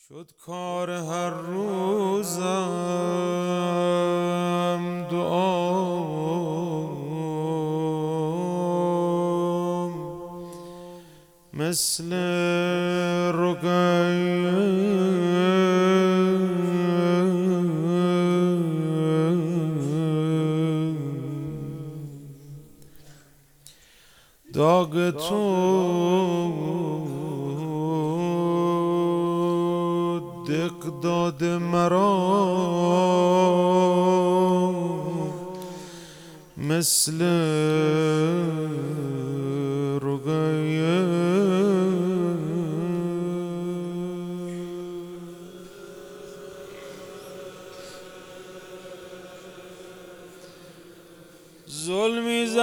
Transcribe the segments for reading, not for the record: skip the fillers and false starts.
شد کار هر روزم دعام مثل رقیه داغ تو دق داد مرا مثل رقیه ظلم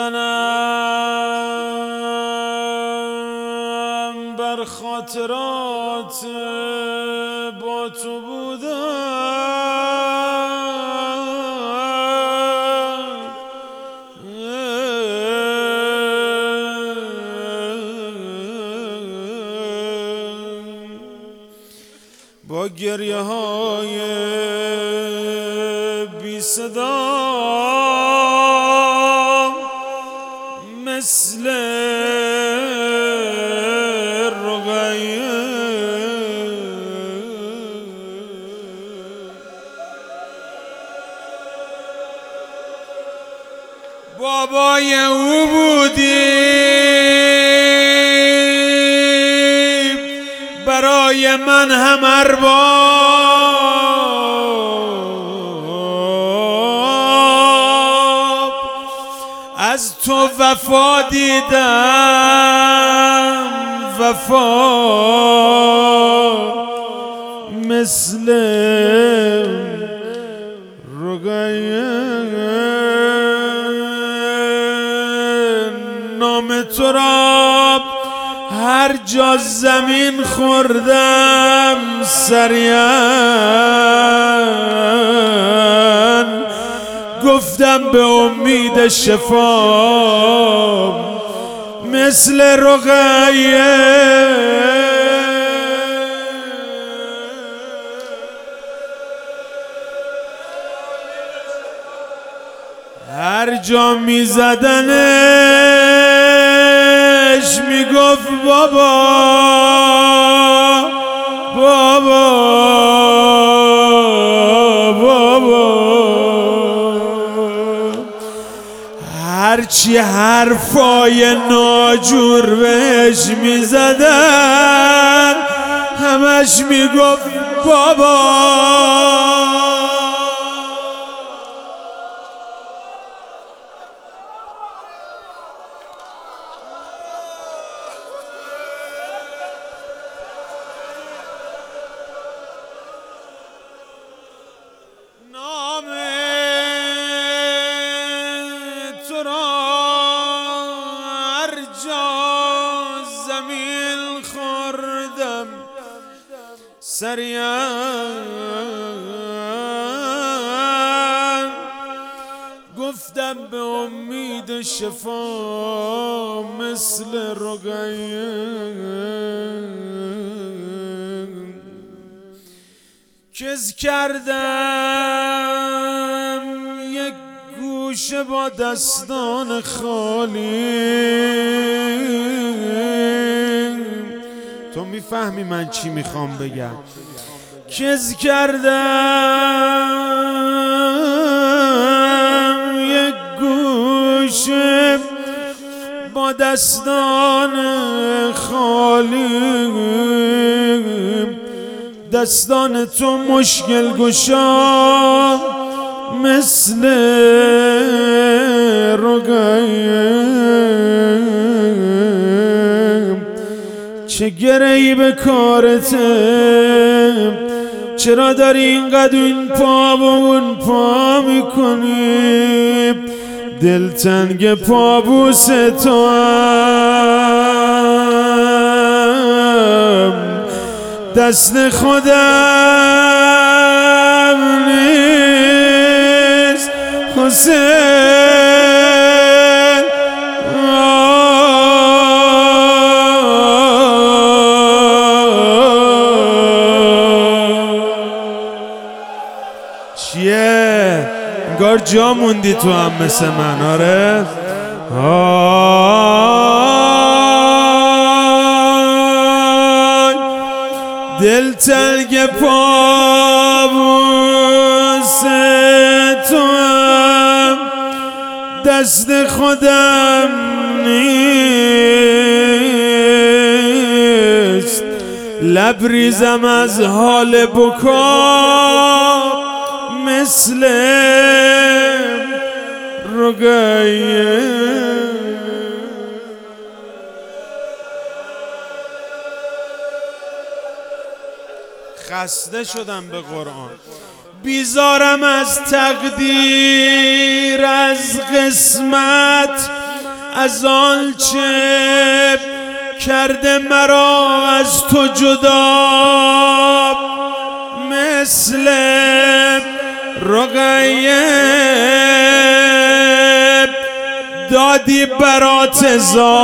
میزنم بر خاطرات با تو بودم با گریه های بی صدا مثل رقیه بابای او بودی برای من هم ارباب از تو وفا دیدم وفا مثل رقیه نام تو را هر جا زمین خوردم سریعا گفتم به امید شفا مثل رقیه هر جا می زدنش می گفت بابا بابا بابا هرچی حرفای ناجور بهش می زدن همش می گفت بابا نام تو را هر جا زمین خوردم سریعا گفتم به امید شفا مثل رقیه کز کردم یک گوشه با دستان خالی تو میفهمی من چی میخوام بگم کز کردم یک گوشه با دستان خالی دستان تو مشکل گشا مثل رقیه چه گرهی به کارته چرا داری اینقدر این پا و اون پا میکنی دلتنگ پابوس تو هم دست خودم نیست حسین انگار جا موندی تو هم مثل من. آره دل تنگ پابوس تو هم دست خودم نیست، لبریزم از حال بکا مثل رگایه. خسته شدم به قرآن، بیزارم از تقدیر، از قسمت، از آنچه کرده مرا از تو جدا مثل رقیه. دادی برات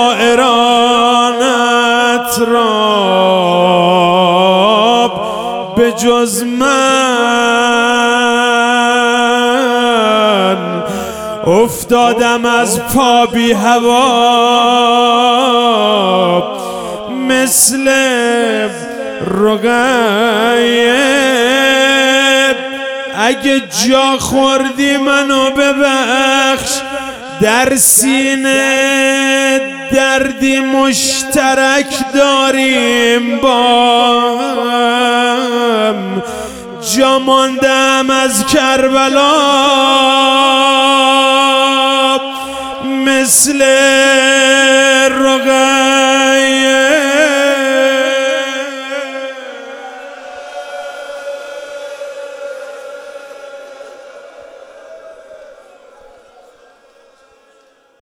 زائرانت را به جز من افتادم از پا بی هوا مثل رقیه. اگه جا خوردی منو ببخش، در سینه دردی مشترک داریم با هم. جا ماندم از کربلا مثل رقیه.